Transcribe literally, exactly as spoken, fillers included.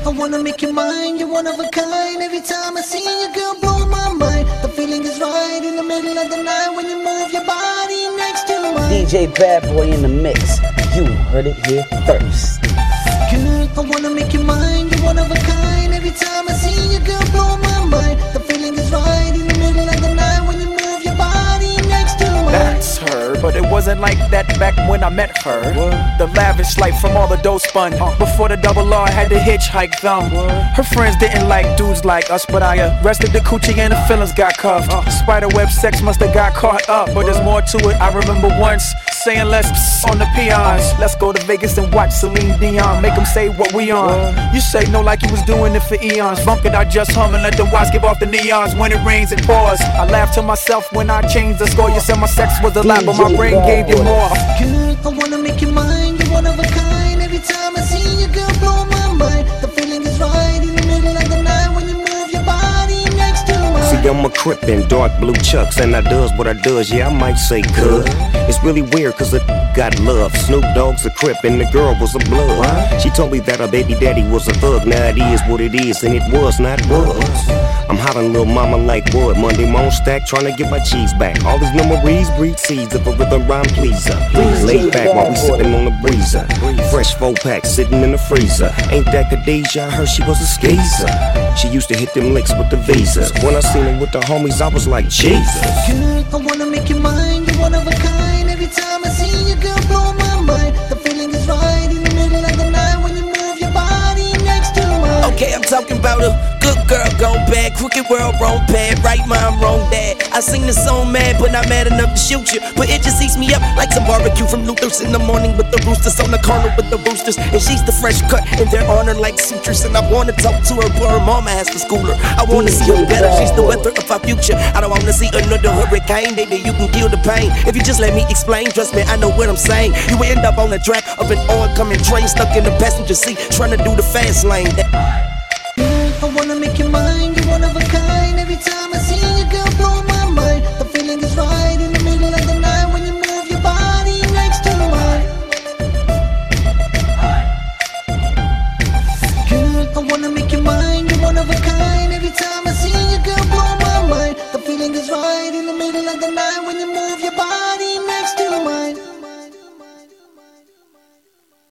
I wanna make you mine, you're one of a kind. Every time I see you, girl, blow my mind. The feeling is right in the middle of the night when you move your body next to mine. D J Bad Boy in the mix. You heard it here first. Girl, I wanna make you mine, you're one of a kind. Every time I see you, girl, blow my mind. The feeling is right in the middle of the night when you move your body next to mine. That's her, but it wasn't like that back when I met her. What? The lavish life from all the dough spun. Uh. Before the double R had to hitchhike them. What? Her friends didn't like dudes like us, but I arrested the coochie and the feelings got cuffed. Uh. Spiderweb sex must have got caught up, but there's more to it. I remember once saying let's pss on the peons. Let's go to Vegas and watch Celine Dion. Make them say what we on. What? You say no like you was doing it for eons. Funk it, I just hum and let the watch give off the neons. When it rains, it pours. I laugh to myself when I change the score. You said my sex was a lie, but my brain gave you more. Girl, I wanna make you mine, you're one of a kind. Every time I see you, girl, blow my mind. The feeling is right in the middle of the night when you move your body next to mine. See, I'm a crip in dark blue chucks, and I does what I does, yeah, I might say good. It's really weird, cause it got love. Snoop Dogg's a crip, and the girl was a blood. She told me that her baby daddy was a thug. Now it is what it is, and it was not was. I'm hollering little mama like wood. Monday morning stack, trying to get my cheese back. All these memories breed seeds of a rhythm rhyme pleaser. Laid back while we sippin' on the breezer. Fresh four pack sitting in the freezer. Ain't that Khadijah? I heard she was a skeezer. She used to hit them licks with the visas. When I seen her with the homies, I was like, Jesus. Girl, I wanna make you mine, you're one of a kind. Every time I see you, girl, blow my mind. The feeling is right in the middle of the night when you move your body next to mine. Okay, I'm talking about a good girl gone bad, crooked world, wrong pad, right mind, wrong dad. I sing this song mad, but not mad enough to shoot you. But it just eats me up like some barbecue from Luther's in the morning with the roosters on the corner with the roosters. And she's the fresh cut in their honor like sutures. And I wanna talk to her, but her mama has to school her. I wanna see her better, she's the weather of our future. I don't wanna see another hurricane, baby, you can kill the pain. If you just let me explain, trust me, I know what I'm saying. You end up on the track of an oncoming train, stuck in the passenger seat, trying to do the fast lane. Girl, I wanna make you mine, you're one of a kind.